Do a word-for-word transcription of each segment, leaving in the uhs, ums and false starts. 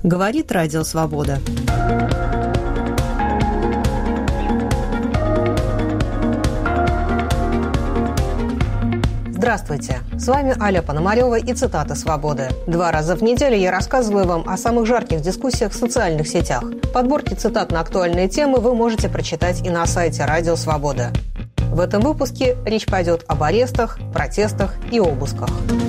Говорит Радио Свобода. Здравствуйте! С вами Аля Пономарева и цитаты «Свободы». Два раза в неделю я рассказываю вам о самых жарких дискуссиях в социальных сетях. Подборки цитат на актуальные темы вы можете прочитать и на сайте Радио Свобода. В этом выпуске речь пойдет об арестах, протестах и обысках.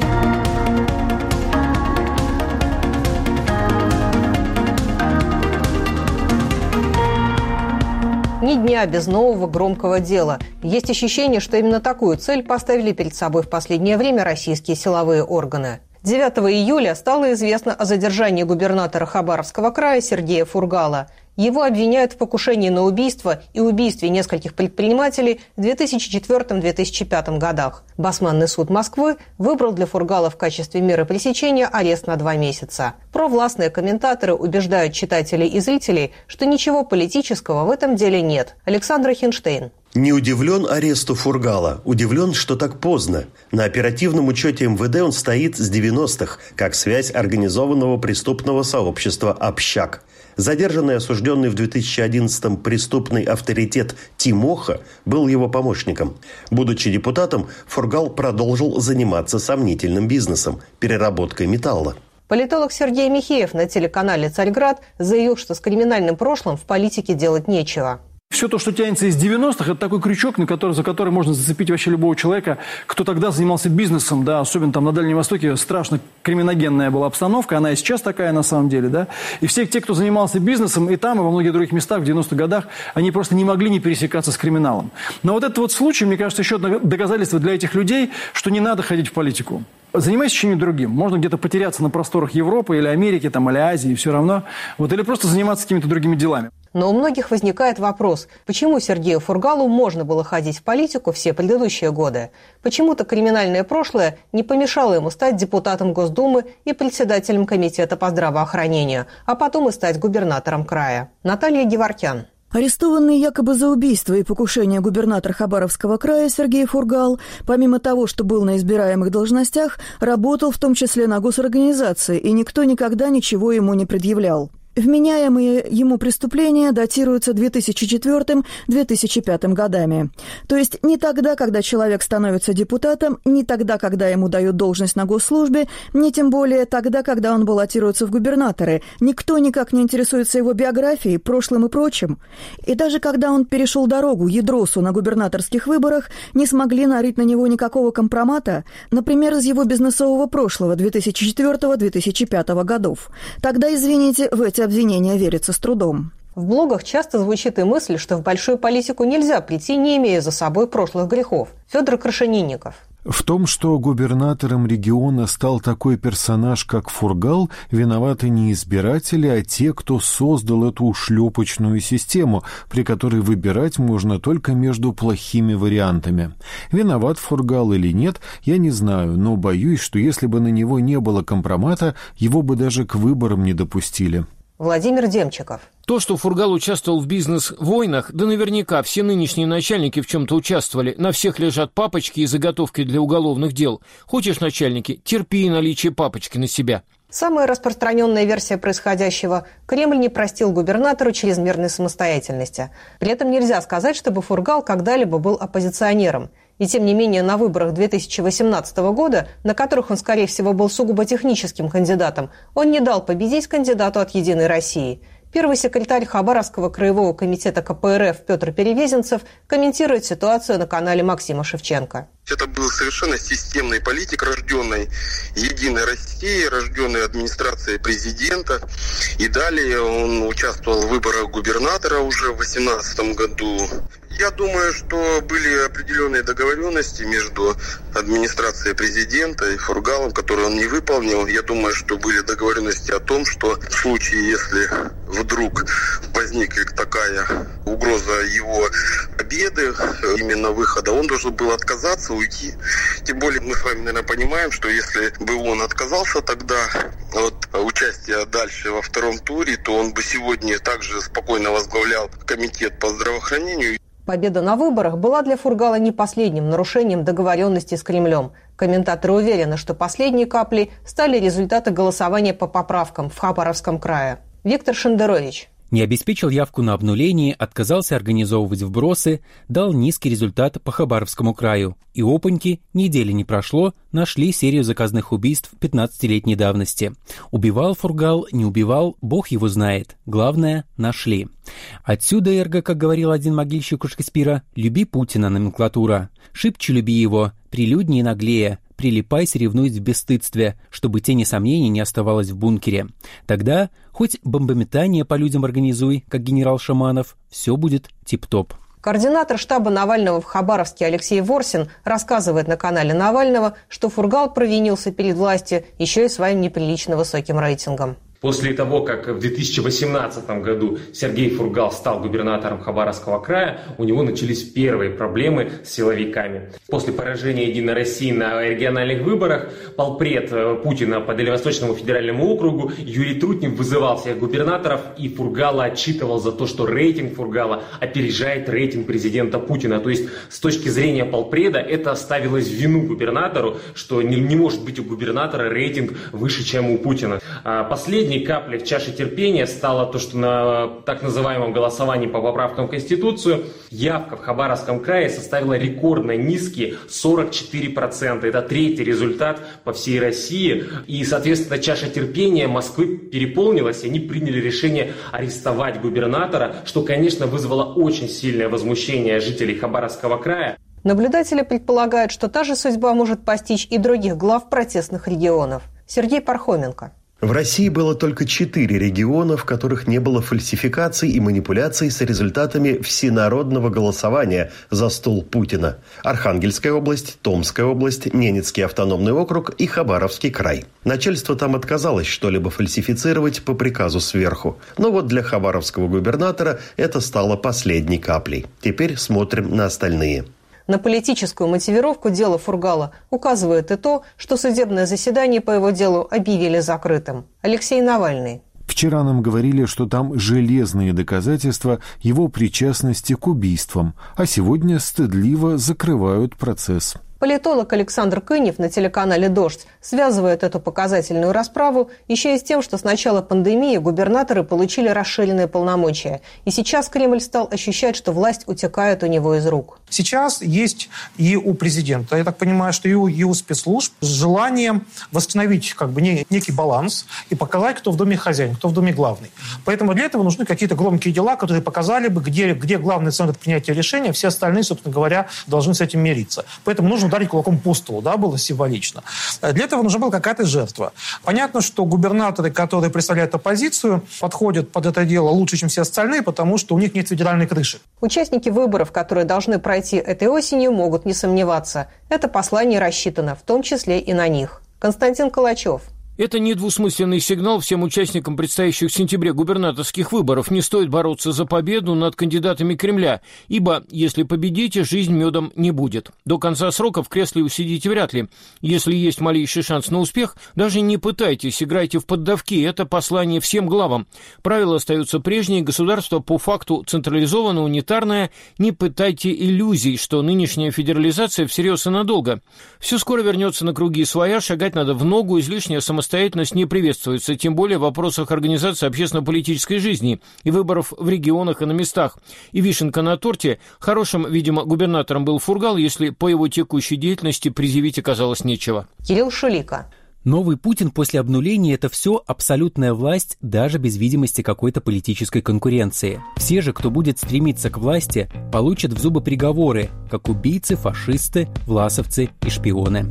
Ни дня без нового громкого дела. Есть ощущение, что именно такую цель поставили перед собой в последнее время российские силовые органы. девятого июля стало известно о задержании губернатора Хабаровского края Сергея Фургала. Его обвиняют в покушении на убийство и убийстве нескольких предпринимателей в две тысячи четвёртом - две тысячи пятом годах. Басманный суд Москвы выбрал для Фургала в качестве меры пресечения арест на два месяца. Провластные комментаторы убеждают читателей и зрителей, что ничего политического в этом деле нет. Александра Хинштейн. Не удивлен аресту Фургала. Удивлен, что так поздно. На оперативном учете эм вэ дэ он стоит с девяностых, как связь организованного преступного сообщества «Общак». Задержанный и осужденный в две тысячи одиннадцатом преступный авторитет Тимоха был его помощником. Будучи депутатом, Фургал продолжил заниматься сомнительным бизнесом – переработкой металла. Политолог Сергей Михеев на телеканале «Царьград» заявил, что с криминальным прошлым в политике делать нечего. Все то, что тянется из девяностых, это такой крючок, на который, за который можно зацепить вообще любого человека, кто тогда занимался бизнесом, да, особенно там на Дальнем Востоке страшно криминогенная была обстановка, она и сейчас такая на самом деле, да, и все те, кто занимался бизнесом и там, и во многих других местах в девяностых годах, они просто не могли не пересекаться с криминалом. Но вот этот вот случай, мне кажется, еще одно доказательство для этих людей, что не надо ходить в политику. Занимайся чем-нибудь другим. Можно где-то потеряться на просторах Европы или Америки, там, или Азии, все равно. Вот, или просто заниматься какими-то другими делами. Но у многих возникает вопрос, почему Сергею Фургалу можно было ходить в политику все предыдущие годы? Почему-то криминальное прошлое не помешало ему стать депутатом Госдумы и председателем комитета по здравоохранению, а потом и стать губернатором края. Наталья Геворкян. Арестованный якобы за убийство и покушение губернатора Хабаровского края Сергей Фургал, помимо того, что был на избираемых должностях, работал в том числе на госорганизации, и никто никогда ничего ему не предъявлял. Вменяемые ему преступления датируются две тысячи четвёртым - две тысячи пятым годами. То есть не тогда, когда человек становится депутатом, не тогда, когда ему дают должность на госслужбе, не тем более тогда, когда он баллотируется в губернаторы. Никто никак не интересуется его биографией, прошлым и прочим. И даже когда он перешел дорогу Ядросу на губернаторских выборах, не смогли нарыть на него никакого компромата, например, из его бизнесового прошлого две тысячи четвёртого - две тысячи пятого годов. Тогда, извините, в эти обвинения верится с трудом. В блогах часто звучит и мысль, что в большую политику нельзя прийти, не имея за собой прошлых грехов. Федор Крашенинников. В том, что губернатором региона стал такой персонаж, как Фургал, виноваты не избиратели, а те, кто создал эту ушлепочную систему, при которой выбирать можно только между плохими вариантами. Виноват Фургал или нет, я не знаю, но боюсь, что если бы на него не было компромата, его бы даже к выборам не допустили. Владимир Демчиков. То, что Фургал участвовал в бизнес-войнах, да наверняка все нынешние начальники в чем-то участвовали. На всех лежат папочки и заготовки для уголовных дел. Хочешь, начальники, терпи и наличие папочки на себя. Самая распространенная версия происходящего – Кремль не простил губернатору чрезмерной самостоятельности. При этом нельзя сказать, чтобы Фургал когда-либо был оппозиционером. И тем не менее на выборах две тысячи восемнадцатого года, на которых он, скорее всего, был сугубо техническим кандидатом, он не дал победить кандидату от «Единой России». Первый секретарь Хабаровского краевого комитета ка пэ эр эф Петр Перевезенцев комментирует ситуацию на канале Максима Шевченко. Это был совершенно системный политик, рожденный Единой Россией, рожденный администрацией президента. И далее он участвовал в выборах губернатора уже в две тысячи восемнадцатом году. Я думаю, что были определенные договоренности между администрацией президента и Фургалом, которые он не выполнил. Я думаю, что были договоренности о том, что в случае, если вдруг возникнет такая угроза его победы, именно выхода, он должен был отказаться, уйти. Тем более мы с вами, наверное, понимаем, что если бы он отказался тогда от участия дальше во втором туре, то он бы сегодня также спокойно возглавлял комитет по здравоохранению. Победа на выборах была для Фургала не последним нарушением договоренности с Кремлем. Комментаторы уверены, что последней каплей стали результаты голосования по поправкам в Хабаровском крае. Виктор Шендерович. Не обеспечил явку на обнуление, отказался организовывать вбросы, дал низкий результат по Хабаровскому краю. И опаньки, недели не прошло, нашли серию заказных убийств пятнадцатилетней давности. Убивал Фургал, не убивал, бог его знает. Главное, нашли. Отсюда, эрго, как говорил один могильщик у Шекспира, «люби Путина, номенклатура». Шибче люби его, прилюднее и наглее, прилипайся ревнуй в бесстыдстве, чтобы тени сомнений не оставалось в бункере. Тогда хоть бомбометание по людям организуй, как генерал Шаманов, все будет тип-топ. Координатор штаба Навального в Хабаровске Алексей Ворсин рассказывает на канале Навального, что Фургал провинился перед властью еще и своим неприлично высоким рейтингом. После того, как в две тысячи восемнадцатом году Сергей Фургал стал губернатором Хабаровского края, у него начались первые проблемы с силовиками. После поражения «Единой России» на региональных выборах полпред Путина по Дальневосточному федеральному округу Юрий Трутнев вызывал всех губернаторов и Фургала отчитывал за то, что рейтинг Фургала опережает рейтинг президента Путина. То есть с точки зрения полпреда это ставилось в вину губернатору, что не, не может быть у губернатора рейтинг выше, чем у Путина. А последний Последней каплей в чаше терпения стало то, что на так называемом голосовании по поправкам в Конституцию явка в Хабаровском крае составила рекордно низкие сорок четыре процента. Это третий результат по всей России. И, соответственно, чаша терпения Москвы переполнилась, и они приняли решение арестовать губернатора, что, конечно, вызвало очень сильное возмущение жителей Хабаровского края. Наблюдатели предполагают, что та же судьба может постичь и других глав протестных регионов. Сергей Пархоменко. В России было только четыре региона, в которых не было фальсификаций и манипуляций с результатами всенародного голосования за стол Путина. Архангельская область, Томская область, Ненецкий автономный округ и Хабаровский край. Начальство там отказалось что-либо фальсифицировать по приказу сверху. Но вот для хабаровского губернатора это стало последней каплей. Теперь смотрим на остальные. На политическую мотивировку дела Фургала указывает и то, что судебное заседание по его делу объявили закрытым. Алексей Навальный. Вчера нам говорили, что там железные доказательства его причастности к убийствам, а сегодня стыдливо закрывают процесс. Политолог Александр Кынев на телеканале «Дождь» связывает эту показательную расправу еще и с тем, что с начала пандемии губернаторы получили расширенные полномочия. И сейчас Кремль стал ощущать, что власть утекает у него из рук. Сейчас есть и у президента, я так понимаю, что и у, и у спецслужб желание восстановить как бы некий баланс и показать, кто в доме хозяин, кто в доме главный. Поэтому для этого нужны какие-то громкие дела, которые показали бы, где, где главный центр принятия решения, все остальные, собственно говоря, должны с этим мириться. Поэтому нужно ударить кулаком по столу, да, было символично. Для этого нужна была какая-то жертва. Понятно, что губернаторы, которые представляют оппозицию, подходят под это дело лучше, чем все остальные, потому что у них нет федеральной крыши. Участники выборов, которые должны пройти этой осенью, могут не сомневаться. Это послание рассчитано, в том числе и на них. Константин Калачев. Это недвусмысленный сигнал всем участникам предстоящих в сентябре губернаторских выборов. Не стоит бороться за победу над кандидатами Кремля, ибо, если победите, жизнь медом не будет. До конца срока в кресле усидите вряд ли. Если есть малейший шанс на успех, даже не пытайтесь, играйте в поддавки. Это послание всем главам. Правила остаются прежние, государство по факту централизованно, унитарное. Не пытайте иллюзий, что нынешняя федерализация всерьез и надолго. Все скоро вернется на круги своя, шагать надо в ногу, излишняя самостоятельность Самостоятельность не приветствуется, тем более в вопросах организации общественно-политической жизни и выборов в регионах и на местах. И вишенка на торте, хорошим, видимо, губернатором был Фургал, если по его текущей деятельности предъявить оказалось нечего. Кирилл Шулика. Новый Путин после обнуления – это все абсолютная власть, даже без видимости какой-то политической конкуренции. Все же, кто будет стремиться к власти, получат в зубы приговоры, как убийцы, фашисты, власовцы и шпионы.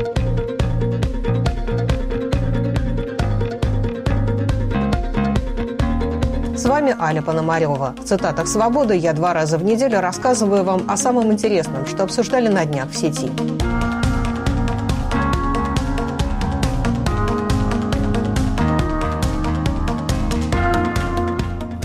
С вами Аля Пономарева. В цитатах «Свободы» я два раза в неделю рассказываю вам о самом интересном, что обсуждали на днях в сети.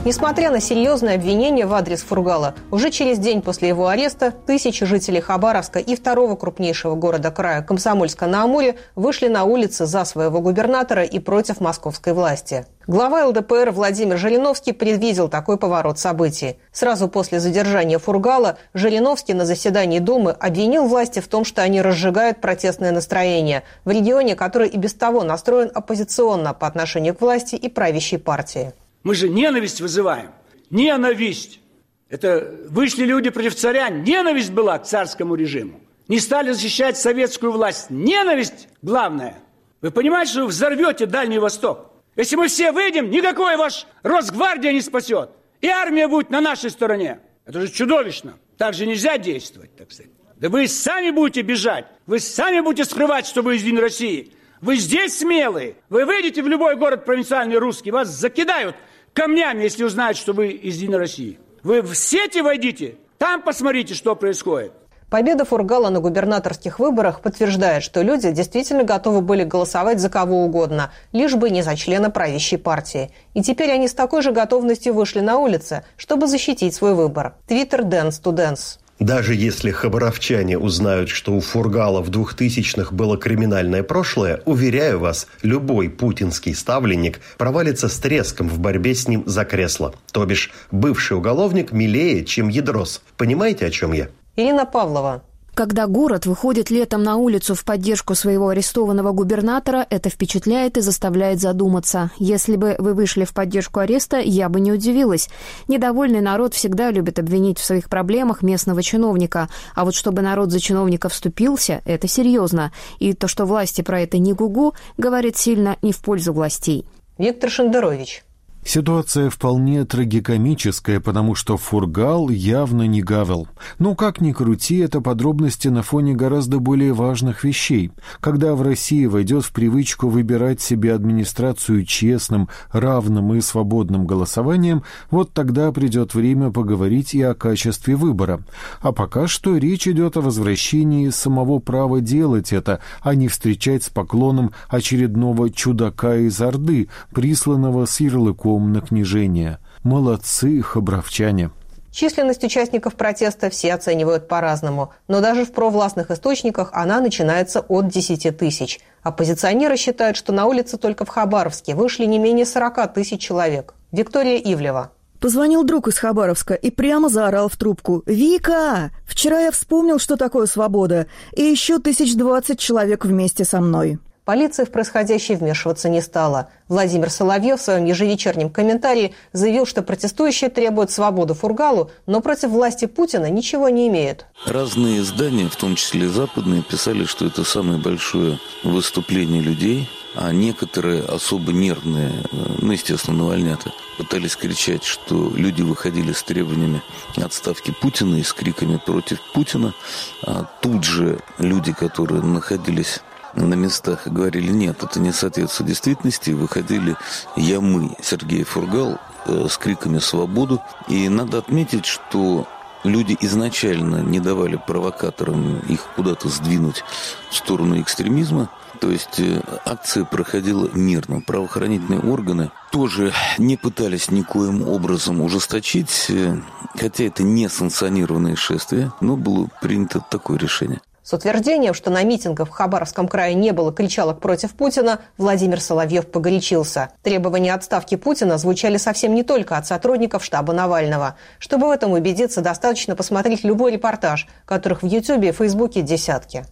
Несмотря на серьезные обвинения в адрес Фургала, уже через день после его ареста тысячи жителей Хабаровска и второго крупнейшего города края Комсомольска-на-Амуре вышли на улицы за своего губернатора и против московской власти. Глава эл дэ пэ эр Владимир Жириновский предвидел такой поворот событий. Сразу после задержания Фургала Жириновский на заседании Думы обвинил власти в том, что они разжигают протестное настроение в регионе, который и без того настроен оппозиционно по отношению к власти и правящей партии. Мы же ненависть вызываем. Ненависть. Это вышли люди против царя. Ненависть была к царскому режиму. Не стали защищать советскую власть. Ненависть главное. Вы понимаете, что вы взорвете Дальний Восток? Если мы все выйдем, никакой ваш Росгвардия не спасет. И армия будет на нашей стороне. Это же чудовищно. Так же нельзя действовать, так сказать. Да вы сами будете бежать. Вы сами будете скрывать, что вы из Единой России. Вы здесь смелые. Вы выйдете в любой город провинциальный русский, вас закидают камнями, если узнают, что вы из Единой России. Вы в сети войдите, там посмотрите, что происходит. Победа Фургала на губернаторских выборах подтверждает, что люди действительно готовы были голосовать за кого угодно, лишь бы не за члена правящей партии. И теперь они с такой же готовностью вышли на улицы, чтобы защитить свой выбор. Твиттер Dance to Dance. Даже если хабаровчане узнают, что у Фургала в двухтысячных было криминальное прошлое, уверяю вас, любой путинский ставленник провалится с треском в борьбе с ним за кресло. То бишь, бывший уголовник милее, чем ядрос. Понимаете, о чем я? Ирина Павлова. Когда город выходит летом на улицу в поддержку своего арестованного губернатора, это впечатляет и заставляет задуматься. Если бы вы вышли в поддержку ареста, я бы не удивилась. Недовольный народ всегда любит обвинить в своих проблемах местного чиновника. А вот чтобы народ за чиновника вступился, это серьезно. И то, что власти про это не гугу, говорит сильно не в пользу властей. Виктор Шендерович. Ситуация вполне трагикомическая, потому что Фургал явно не Гавел. Но как ни крути, это подробности на фоне гораздо более важных вещей. Когда в России войдет в привычку выбирать себе администрацию честным, равным и свободным голосованием, вот тогда придет время поговорить и о качестве выбора. А пока что речь идет о возвращении самого права делать это, а не встречать с поклоном очередного чудака из Орды, присланного с ярлыком на княжение. Молодцы хабаровчане. Численность участников протеста все оценивают по-разному, но даже в провластных источниках она начинается от десяти тысяч. Оппозиционеры считают, что на улице только в Хабаровске вышли не менее сорока тысяч человек. Виктория Ивлева. Позвонил друг из Хабаровска и прямо заорал в трубку: «Вика! Вчера я вспомнил, что такое свобода, и еще тысяч двадцать человек вместе со мной». Полиция в происходящее вмешиваться не стала. Владимир Соловьев в своем ежевечернем комментарии заявил, что протестующие требуют свободы Фургалу, но против власти Путина ничего не имеют. Разные издания, в том числе западные, писали, что это самое большое выступление людей, а некоторые особо нервные, ну, естественно, навальнята, пытались кричать, что люди выходили с требованиями отставки Путина и с криками против Путина. А тут же люди, которые находились на местах и говорили: нет, это не соответствует действительности, выходили я, мы, Сергей Фургал, э, с криками «Свободу». И надо отметить, что люди изначально не давали провокаторам их куда-то сдвинуть в сторону экстремизма. То есть э, акция проходила мирно. Правоохранительные органы тоже не пытались никоим образом ужесточить, э, хотя это не санкционированное шествие, но было принято такое решение. С утверждением, что на митингах в Хабаровском крае не было кричалок против Путина, Владимир Соловьев погорячился. Требования отставки Путина звучали совсем не только от сотрудников штаба Навального. Чтобы в этом убедиться, достаточно посмотреть любой репортаж, которых в Ютьюбе и Фейсбуке десятки.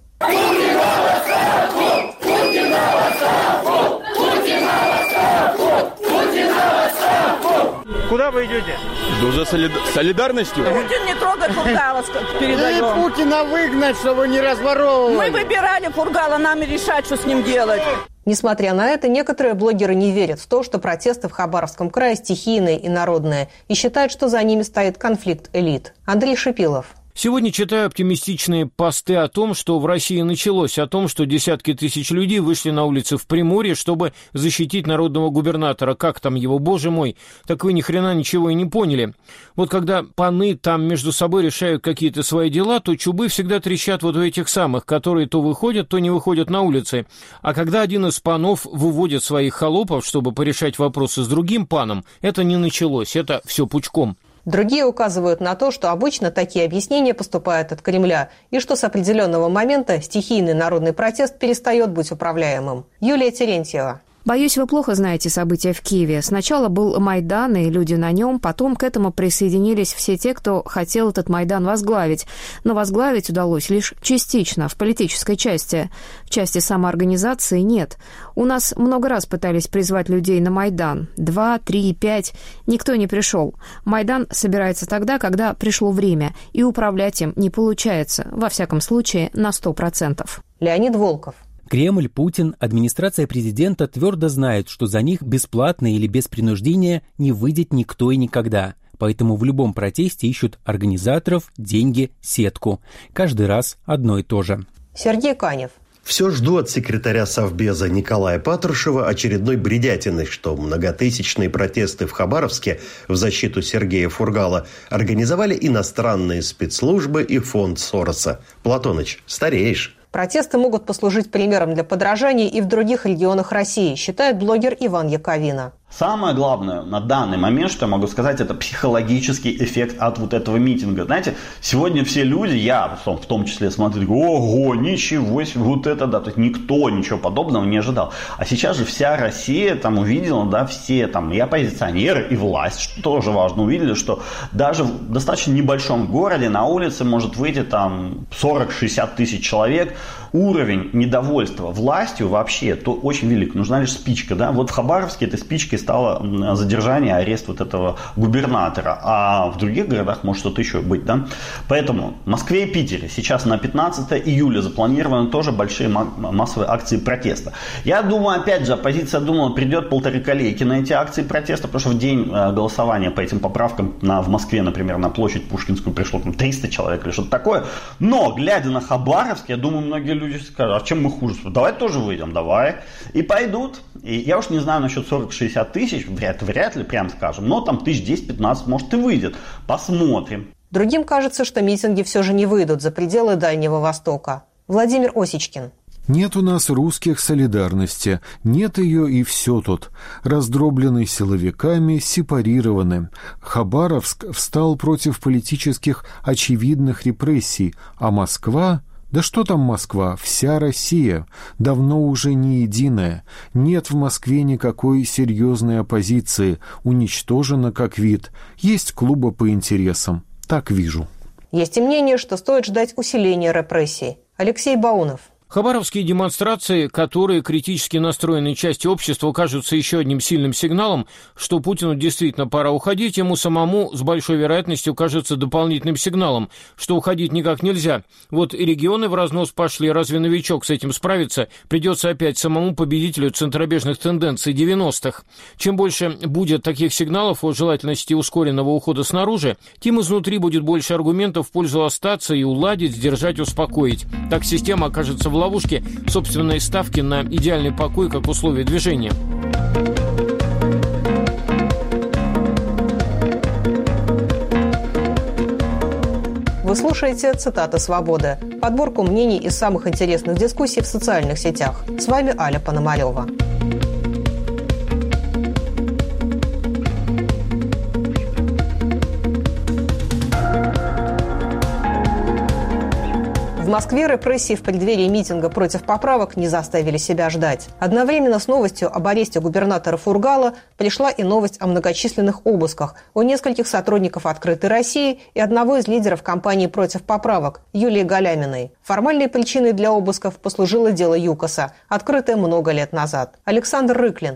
Куда вы идете? Да за солид... солидарностью. Путин не трогает Фургала, передаем. И Путина выгнать, чтобы не разворовывали. Мы выбирали Фургала, нам и решать, что с ним делать. Несмотря на это, некоторые блогеры не верят в то, что протесты в Хабаровском крае стихийные и народные, и считают, что за ними стоит конфликт элит. Андрей Шипилов. Сегодня читаю оптимистичные посты о том, что в России началось, о том, что десятки тысяч людей вышли на улицы в Приморье, чтобы защитить народного губернатора. Как там его, боже мой, так вы ни хрена ничего и не поняли. Вот когда паны там между собой решают какие-то свои дела, то чубы всегда трещат вот у этих самых, которые то выходят, то не выходят на улицы. А когда один из панов выводит своих холопов, чтобы порешать вопросы с другим паном, это не началось, это все пучком. Другие указывают на то, что обычно такие объяснения поступают от Кремля, и что с определенного момента стихийный народный протест перестает быть управляемым. Юлия Терентьева. Боюсь, вы плохо знаете события в Киеве. Сначала был Майдан и люди на нем, потом к этому присоединились все те, кто хотел этот Майдан возглавить. Но возглавить удалось лишь частично, в политической части. В части самоорганизации нет. У нас много раз пытались призвать людей на Майдан. Два, три, пять. Никто не пришел. Майдан собирается тогда, когда пришло время, и управлять им не получается, во всяком случае, на сто процентов. Леонид Волков. Кремль, Путин, администрация президента твердо знают, что за них бесплатно или без принуждения не выйдет никто и никогда. Поэтому в любом протесте ищут организаторов, деньги, сетку. Каждый раз одно и то же. Сергей Канев. Все жду от секретаря Совбеза Николая Патрушева очередной бредятины, что многотысячные протесты в Хабаровске в защиту Сергея Фургала организовали иностранные спецслужбы и фонд Сороса. Платоныч, стареешь. Протесты могут послужить примером для подражания и в других регионах России, считает блогер Иван Яковина. Самое главное на данный момент, что я могу сказать, это психологический эффект от вот этого митинга. Знаете, сегодня все люди, я в том числе смотрю, ого, ничего себе, вот это да, то есть никто ничего подобного не ожидал. А сейчас же вся Россия там увидела, да, все там и оппозиционеры, и власть, что тоже важно, увидели, что даже в достаточно небольшом городе на улице может выйти там сорок-шестьдесят тысяч человек. Уровень недовольства властью вообще то очень велик. Нужна лишь спичка, да. Вот в Хабаровске этой спичкой стало задержание, арест вот этого губернатора. А в других городах может что-то еще быть, да. Поэтому в Москве и Питере сейчас на пятнадцатое июля запланированы тоже большие массовые акции протеста. Я думаю, опять же, оппозиция думала, придет полторы колейки на эти акции протеста, потому что в день голосования по этим поправкам на, в Москве, например, на площадь Пушкинскую пришло там триста человек или что-то такое. Но, глядя на Хабаровск, я думаю, многие люди скажут, а чем мы хуже? Давай тоже выйдем, давай. И пойдут. И я уж не знаю насчет сорок-шестьдесят тысяч, вряд, вряд ли, прям скажем, но там тысяч десять-пятнадцать может и выйдет. Посмотрим. Другим кажется, что митинги все же не выйдут за пределы Дальнего Востока. Владимир Осечкин. Нет у нас русских солидарности, нет ее и все тут. Раздробленный силовиками, сепарированы. Хабаровск встал против политических очевидных репрессий, а Москва... Да что там Москва? Вся Россия. Давно уже не единая. Нет в Москве никакой серьезной оппозиции. Уничтожена как вид. Есть клубы по интересам. Так вижу. Есть и мнение, что стоит ждать усиления репрессий. Алексей Баунов. Хабаровские демонстрации, которые критически настроенной части общества кажутся еще одним сильным сигналом, что Путину действительно пора уходить, ему самому с большой вероятностью кажется дополнительным сигналом, что уходить никак нельзя. Вот и регионы в разнос пошли, разве новичок с этим справится? Придется опять самому победителю центробежных тенденций девяностых. Чем больше будет таких сигналов о желательности ускоренного ухода снаружи, тем изнутри будет больше аргументов в пользу остаться и уладить, сдержать, успокоить. Так система окажется в ловушке собственной ставки на идеальный покой как условие движения. Вы слушаете «Цитаты свободы» – подборку мнений из самых интересных дискуссий в социальных сетях. С вами Аля Пономарева. В Москве репрессии в преддверии митинга против поправок не заставили себя ждать. Одновременно с новостью об аресте губернатора Фургала пришла и новость о многочисленных обысках у нескольких сотрудников «Открытой России» и одного из лидеров кампании против поправок Юлии Галяминой. Формальной причиной для обысков послужило дело ЮКОСа, открытое много лет назад. Александр Рыклин.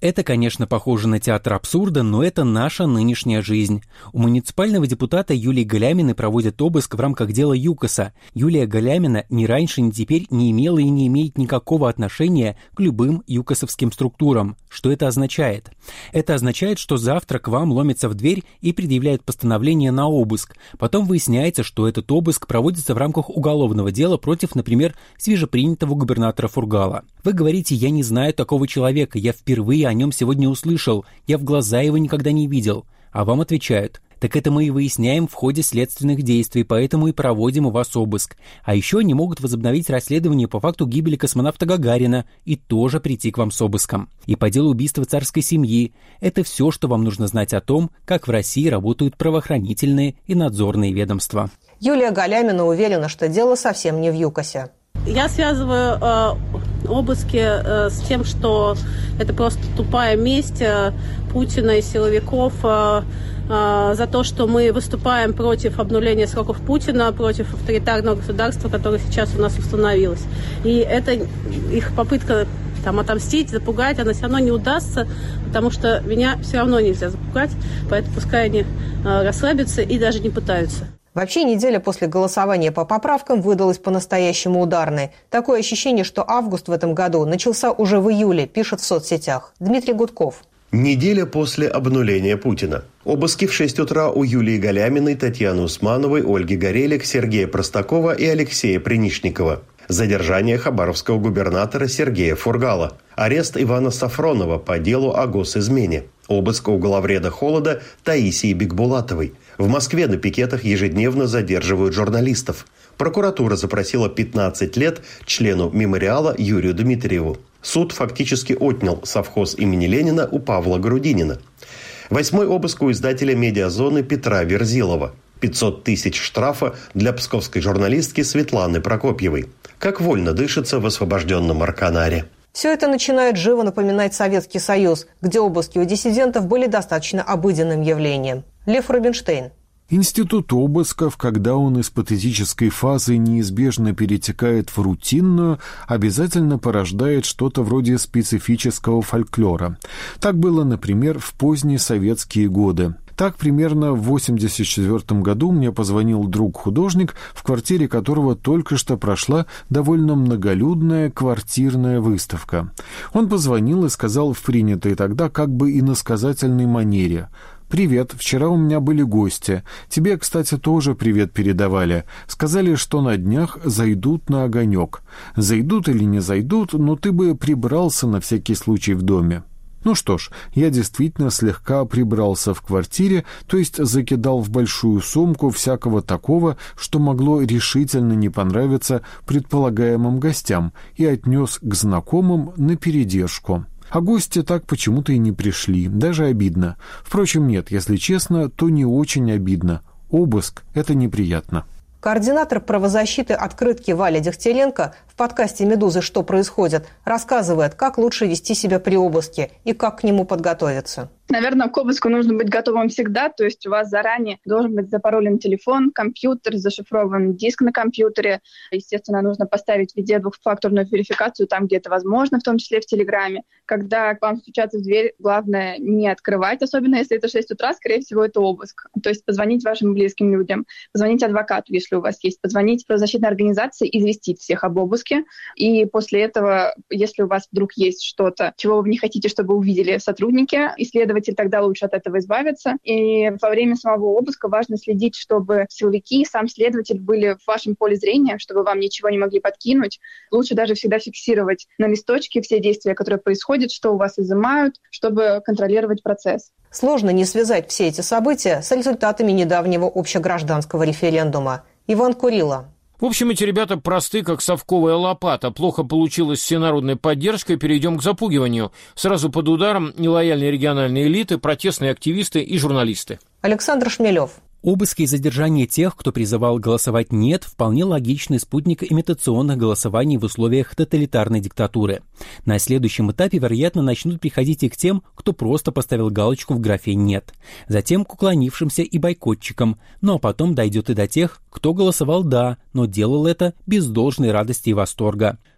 Это, конечно, похоже на театр абсурда, но это наша нынешняя жизнь. У муниципального депутата Юлии Галяминой проводят обыск в рамках дела ЮКОСа. Юлия Галямина ни раньше, ни теперь не имела и не имеет никакого отношения к любым юкосовским структурам. Что это означает? Это означает, что завтра к вам ломятся в дверь и предъявляют постановление на обыск. Потом выясняется, что этот обыск проводится в рамках уголовного дела против, например, свежепринятого губернатора Фургала. Вы говорите: я не знаю такого человека, я впервые о нем сегодня услышал, я в глаза его никогда не видел. А вам отвечают: так это мы и выясняем в ходе следственных действий, поэтому и проводим у вас обыск. А еще они могут возобновить расследование по факту гибели космонавта Гагарина и тоже прийти к вам с обыском. И по делу убийства царской семьи. Это все, что вам нужно знать о том, как в России работают правоохранительные и надзорные ведомства. Юлия Галямина уверена, что дело совсем не в ЮКОСе. Я связываю э, обыски э, с тем, что это просто тупая месть э, Путина и силовиков э, э, за то, что мы выступаем против обнуления сроков Путина, против авторитарного государства, которое сейчас у нас установилось. И это их попытка там отомстить, запугать, она все равно не удастся, потому что меня все равно нельзя запугать, поэтому пускай они э, расслабятся и даже не пытаются. Вообще, неделя после голосования по поправкам выдалась по-настоящему ударной. Такое ощущение, что август в этом году начался уже в июле, пишет в соцсетях Дмитрий Гудков. Неделя после обнуления Путина. Обыски в шесть утра у Юлии Галяминой, Татьяны Усмановой, Ольги Горелик, Сергея Простакова и Алексея Приничникова. Задержание хабаровского губернатора Сергея Фургала. Арест Ивана Сафронова по делу о госизмене. Обыск у главреда Холода Таисии Бикбулатовой. В Москве на пикетах ежедневно задерживают журналистов. Прокуратура запросила пятнадцать лет члену мемориала Юрию Дмитриеву. Суд фактически отнял совхоз имени Ленина у Павла Грудинина. Восьмой обыск у издателя «Медиазоны» Петра Верзилова. пятьсот тысяч штрафа для псковской журналистки Светланы Прокопьевой. Как вольно дышится в освобожденном Арканаре. Все это начинает живо напоминать Советский Союз, где обыски у диссидентов были достаточно обыденным явлением. Лев Рубинштейн. Институт обысков, когда он из патетической фазы неизбежно перетекает в рутинную, обязательно порождает что-то вроде специфического фольклора. Так было, например, в поздние советские годы. Так, примерно в восемьдесят четвёртом году мне позвонил друг-художник, в квартире которого только что прошла довольно многолюдная квартирная выставка. Он позвонил и сказал в принятой тогда как бы иносказательной манере: «Привет, вчера у меня были гости. Тебе, кстати, тоже привет передавали. Сказали, что на днях зайдут на огонек. Зайдут или не зайдут, но ты бы прибрался на всякий случай в доме». Ну что ж, я действительно слегка прибрался в квартире, то есть закидал в большую сумку всякого такого, что могло решительно не понравиться предполагаемым гостям, и отнес к знакомым на передержку. А гости так почему-то и не пришли, даже обидно. Впрочем, нет, если честно, то не очень обидно. Обыск – это неприятно. Координатор правозащиты «Открытки» Валя Дегтяренко в подкасте «Медузы. Что происходит?» рассказывает, как лучше вести себя при обыске и как к нему подготовиться. Наверное, к обыску нужно быть готовым всегда, то есть у вас заранее должен быть запаролен телефон, компьютер, зашифрован диск на компьютере. Естественно, нужно поставить везде двухфакторную верификацию там, где это возможно, в том числе в Телеграме. Когда к вам стучатся в дверь, главное не открывать, особенно если это шесть утра, скорее всего, это обыск. То есть позвонить вашим близким людям, позвонить адвокату, если у вас есть, позвонить в правозащитной организации, известить всех об обыске. И после этого, если у вас вдруг есть что-то, чего вы не хотите, чтобы увидели сотрудники, исследователи, тогда лучше от этого избавиться. И во время самого обыска важно следить, чтобы силовики и сам следователь были в вашем поле зрения, чтобы вам ничего не могли подкинуть. Лучше даже всегда фиксировать на листочке все действия, которые происходят, что у вас изымают, чтобы контролировать процесс. Сложно не связать все эти события с результатами недавнего общегражданского референдума. Иван Курило. В общем, эти ребята просты, как совковая лопата. Плохо получилось с всенародной поддержкой, перейдем к запугиванию. Сразу под ударом нелояльные региональные элиты, протестные активисты и журналисты. Александр Шмелев. Обыски и задержание тех, кто призывал голосовать «нет», вполне логичный спутник имитационных голосований в условиях тоталитарной диктатуры. На следующем этапе, вероятно, начнут приходить и к тем, кто просто поставил галочку в графе «нет». Затем к уклонившимся и бойкотчикам. Ну а потом дойдет и до тех, кто голосовал «да», но делал это без должной радости и восторга.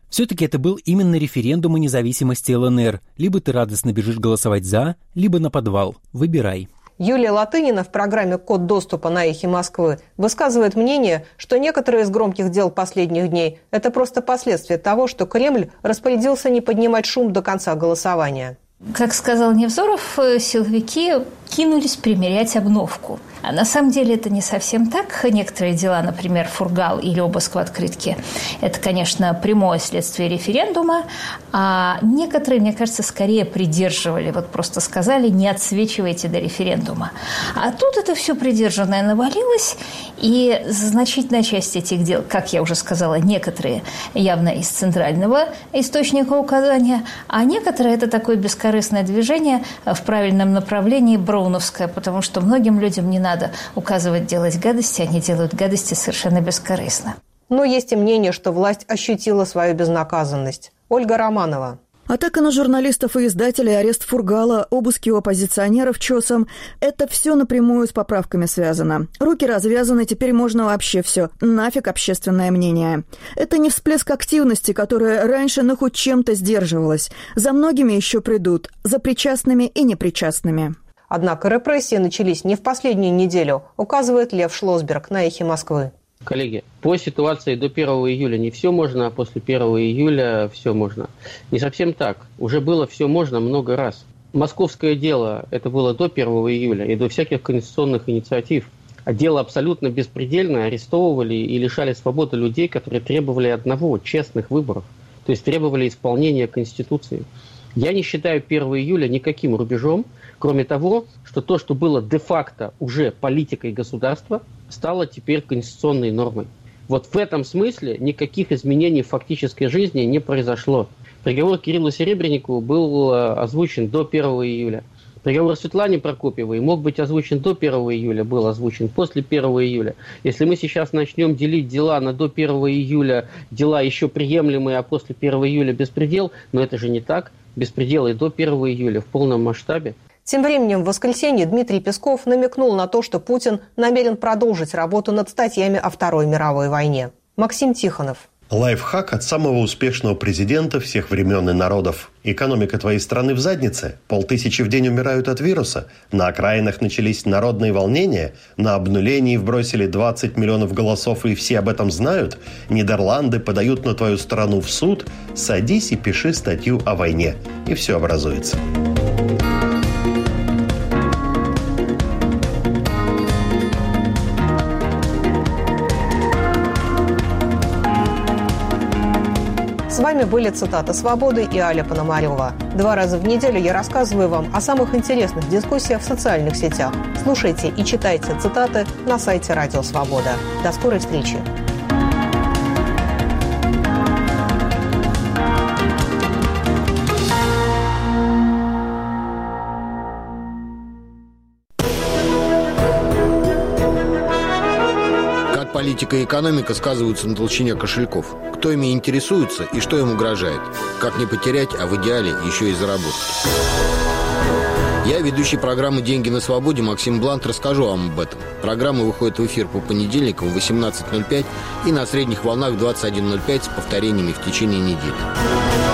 Все-таки это был именно референдум о независимости ЛНР. Либо ты радостно бежишь голосовать «за», либо на подвал. Выбирай. Юлия Латынина в программе «Код доступа» на «Эхе Москвы» высказывает мнение, что некоторые из громких дел последних дней – это просто последствия того, что Кремль распорядился не поднимать шум до конца голосования. Как сказал Невзоров, силовики кинулись примерять обновку. А на самом деле это не совсем так. Некоторые дела, например, Фургал или обыск в открытке, это, конечно, прямое следствие референдума, а некоторые, мне кажется, скорее придерживали. Вот просто сказали, не отсвечивайте до референдума. А тут это все придержанное навалилось, и значительная часть этих дел, как я уже сказала, некоторые явно из центрального источника указания, а некоторые это такое бескорыстное движение в правильном направлении, броуновское, потому что многим людям не надо указывать делать гадости, они делают гадости совершенно бескорыстно. Но есть и мнение, что власть ощутила свою безнаказанность. Ольга Романова. Атака на журналистов и издателей, арест Фургала, обыски у оппозиционеров ЧОСом – это все напрямую с поправками связано. Руки развязаны, теперь можно вообще все. Нафиг общественное мнение. Это не всплеск активности, которая раньше ну хоть чем-то сдерживалась. За многими еще придут, за причастными и непричастными. Однако репрессии начались не в последнюю неделю, указывает Лев Шлосберг на «Эхе Москвы». Коллеги, по ситуации до первого июля не все можно, а после первого июля все можно. Не совсем так. Уже было все можно много раз. Московское дело, это было до первого июля и до всяких конституционных инициатив. А дело абсолютно беспредельное, арестовывали и лишали свободы людей, которые требовали одного – честных выборов. То есть требовали исполнения Конституции. Я не считаю первого июля никаким рубежом, кроме того, что то, что было де-факто уже политикой государства, стало теперь конституционной нормой. Вот в этом смысле никаких изменений в фактической жизни не произошло. Приговор Кириллу Серебренникову был озвучен до первого июля. Приговор Светлане Прокопьевой мог быть озвучен до первого июля, был озвучен после первого июля. Если мы сейчас начнем делить дела на до первого июля, дела еще приемлемые, а после первого июля беспредел, но это же не так. Беспредел и до первого июля в полном масштабе. Тем временем в воскресенье Дмитрий Песков намекнул на то, что Путин намерен продолжить работу над статьями о Второй мировой войне. Максим Тихонов. Лайфхак от самого успешного президента всех времен и народов. Экономика твоей страны в заднице. Полтысячи в день умирают от вируса. На окраинах начались народные волнения. На обнулении вбросили двадцать миллионов голосов, и все об этом знают. Нидерланды подают на твою страну в суд. Садись и пиши статью о войне. И все образуется. С вами были цитаты «Свободы» и Аля Пономарева. Два раза в неделю я рассказываю вам о самых интересных дискуссиях в социальных сетях. Слушайте и читайте цитаты на сайте Радио Свобода. До скорой встречи! Политика и экономика сказываются на толщине кошельков. Кто ими интересуется и что им угрожает. Как не потерять, а в идеале еще и заработать. Я, ведущий программы «Деньги на свободе» Максим Блант, расскажу вам об этом. Программа выходит в эфир по понедельникам в восемнадцать ноль пять и на средних волнах в двадцать один ноль пять с повторениями в течение недели.